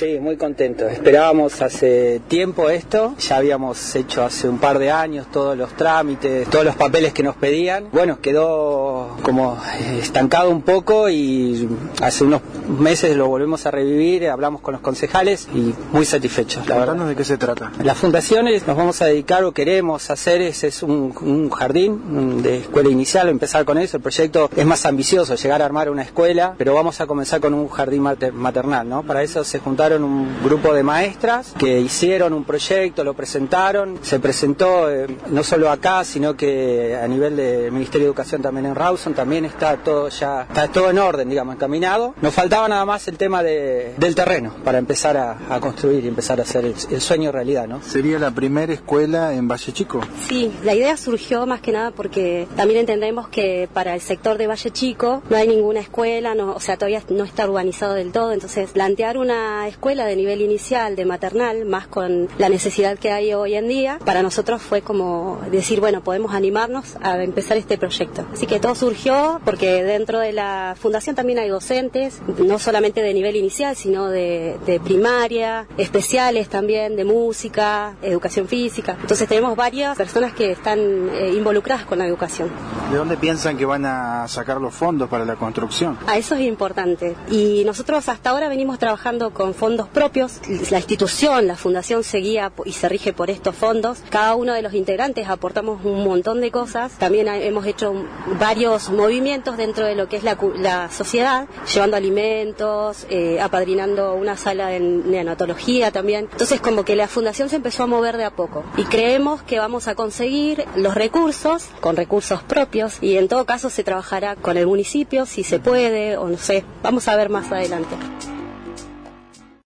Sí, muy contento. Esperábamos hace tiempo esto, ya habíamos hecho hace un par de años todos los trámites, todos los papeles que nos pedían. Bueno, quedó como estancado un poco y hace unos meses lo volvemos a revivir, hablamos con los concejales y muy satisfechos, la verdad. ¿De qué se trata? Las fundaciones nos vamos a dedicar o queremos hacer es un jardín de escuela inicial, empezar con eso. El proyecto es más ambicioso, llegar a armar una escuela, pero vamos a comenzar con un jardín maternal, ¿no? Para eso se juntaron un grupo de maestras que hicieron un proyecto, lo presentaron, se presentó no solo acá, sino que a nivel del Ministerio de Educación también en Rawson, también está todo en orden, digamos, encaminado. Nos faltaba nada más el tema del terreno para empezar a construir y empezar a hacer el sueño realidad, ¿no? ¿Sería la primera escuela en Valle Chico? Sí, la idea surgió más que nada porque también entendemos que para el sector de Valle Chico no hay ninguna escuela, o sea, todavía no está urbanizado del todo, entonces plantear una escuela de nivel inicial, de maternal, más con la necesidad que hay hoy en día, para nosotros fue como decir, bueno, podemos animarnos a empezar este proyecto. Así que todo surgió porque dentro de la fundación también hay docentes, no solamente de nivel inicial, sino de primaria, especiales también, de música, educación física. Entonces tenemos varias personas que están involucradas con la educación. ¿De dónde piensan que van a sacar los fondos para la construcción? Eso es importante. Y nosotros hasta ahora venimos trabajando con fondos propios. La institución, la fundación se guía y se rige por estos fondos. Cada uno de los integrantes aportamos un montón de cosas. También hemos hecho varios movimientos dentro de lo que es la sociedad, llevando alimentos, apadrinando una sala de neonatología también. Entonces como que la fundación se empezó a mover de a poco. Y creemos que vamos a conseguir los recursos con recursos propios y en todo caso se trabajará con el municipio si se puede o no sé. Vamos a ver más adelante.